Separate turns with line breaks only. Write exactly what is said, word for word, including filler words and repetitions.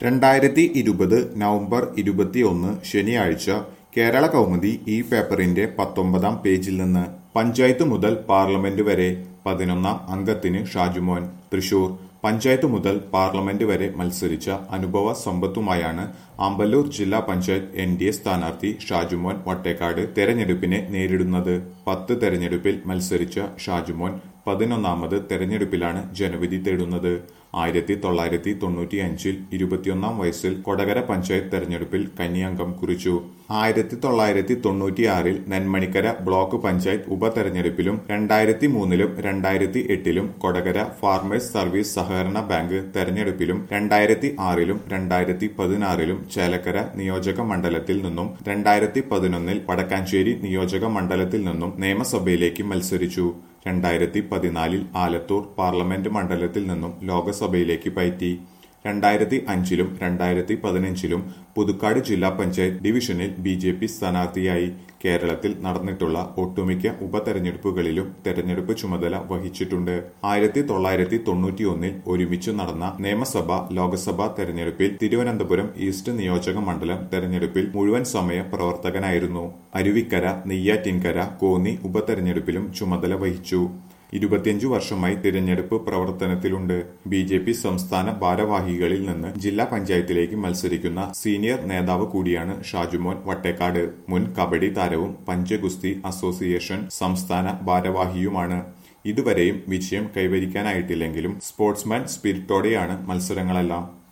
രണ്ടായിരത്തി ഇരുപത് നവംബർ ഇരുപത്തിയൊന്ന് ശനിയാഴ്ച കേരള കൗമുദി ഈ പേപ്പറിന്റെ പത്തൊമ്പതാം പേജിൽ നിന്ന് പഞ്ചായത്ത് മുതൽ പാർലമെന്റ് വരെ പതിനൊന്നാം അംഗത്തിന് ഷാജുമോൻ തൃശൂർ പഞ്ചായത്ത് മുതൽ പാർലമെന്റ് വരെ മത്സരിച്ച അനുഭവ സമ്പത്തുമായാണ് ആമ്പല്ലൂർ ജില്ലാ പഞ്ചായത്ത് എൻ ഡി എ സ്ഥാനാർത്ഥി ഷാജുമോൻ വട്ടേക്കാട് തെരഞ്ഞെടുപ്പിനെ നേരിടുന്നത്. പത്ത് തെരഞ്ഞെടുപ്പിൽ മത്സരിച്ച ഷാജുമോൻ പതിനൊന്നാമത് തെരഞ്ഞെടുപ്പിലാണ് ജനവിധി തേടുന്നത്. ആയിരത്തി തൊള്ളായിരത്തി തൊണ്ണൂറ്റി അഞ്ചിൽ ഇരുപത്തിയൊന്നാം വയസ്സിൽ കൊടകര പഞ്ചായത്ത് തെരഞ്ഞെടുപ്പിൽ കന്നിയംഗം കുറിച്ചു. ആയിരത്തി തൊള്ളായിരത്തി തൊണ്ണൂറ്റിയാറിൽ നെന്മണിക്കര ബ്ലോക്ക് പഞ്ചായത്ത് ഉപതെരഞ്ഞെടുപ്പിലും രണ്ടായിരത്തി മൂന്നിലും രണ്ടായിരത്തി എട്ടിലും കൊടകര ഫാർമേഴ്സ് സർവീസ് സഹകരണ ബാങ്ക് തെരഞ്ഞെടുപ്പിലും രണ്ടായിരത്തി ആറിലും രണ്ടായിരത്തി പതിനാറിലും ചേലക്കര നിയോജക മണ്ഡലത്തിൽ നിന്നും രണ്ടായിരത്തി പതിനൊന്നിൽ വടക്കാഞ്ചേരി നിയോജക മണ്ഡലത്തിൽ നിന്നും നിയമസഭയിലേക്ക് മത്സരിച്ചു. രണ്ടായിരത്തി പതിനാലിൽ ആലത്തൂർ പാർലമെന്റ് മണ്ഡലത്തിൽ നിന്നും ലോക്സഭയിലേക്ക് പയറ്റി. രണ്ടായിരത്തി അഞ്ചിലും രണ്ടായിരത്തി പതിനഞ്ചിലും പുതുക്കാട് ജില്ലാ പഞ്ചായത്ത് ഡിവിഷനിൽ ബി ജെ പി സ്ഥാനാർത്ഥിയായി. കേരളത്തിൽ നടന്നിട്ടുള്ള ഒട്ടുമിക്ക ഉപതെരഞ്ഞെടുപ്പുകളിലും തെരഞ്ഞെടുപ്പ് ചുമതല വഹിച്ചിട്ടുണ്ട്. ആയിരത്തി തൊള്ളായിരത്തി തൊണ്ണൂറ്റിയൊന്നിൽ ഒരുമിച്ച് നടന്ന നിയമസഭ ലോക്സഭാ തെരഞ്ഞെടുപ്പിൽ തിരുവനന്തപുരം ഈസ്റ്റ് നിയോജക മണ്ഡലം തെരഞ്ഞെടുപ്പിൽ മുഴുവൻ സമയ പ്രവർത്തകനായിരുന്നു. അരുവിക്കര, നെയ്യാറ്റിൻകര, കോന്നി ഉപതെരഞ്ഞെടുപ്പിലും ചുമതല വഹിച്ചു. ഇരുപത്തിയഞ്ചു വർഷമായി തിരഞ്ഞെടുപ്പ് പ്രവർത്തനത്തിലുണ്ട്. ബി ജെ പി സംസ്ഥാന ഭാരവാഹികളിൽ നിന്ന് ജില്ലാ പഞ്ചായത്തിലേക്ക് മത്സരിക്കുന്ന സീനിയർ നേതാവ് കൂടിയാണ് ഷാജുമോൻ വട്ടേക്കാട്. മുൻ കബഡി താരവും പഞ്ചഗുസ്തി അസോസിയേഷൻ സംസ്ഥാന ഭാരവാഹിയുമാണ്. ഇതുവരെയും വിജയം കൈവരിക്കാനായിട്ടില്ലെങ്കിലും സ്പോർട്സ്മാൻ സ്പിരിറ്റോടെയാണ് മത്സരങ്ങളെല്ലാം.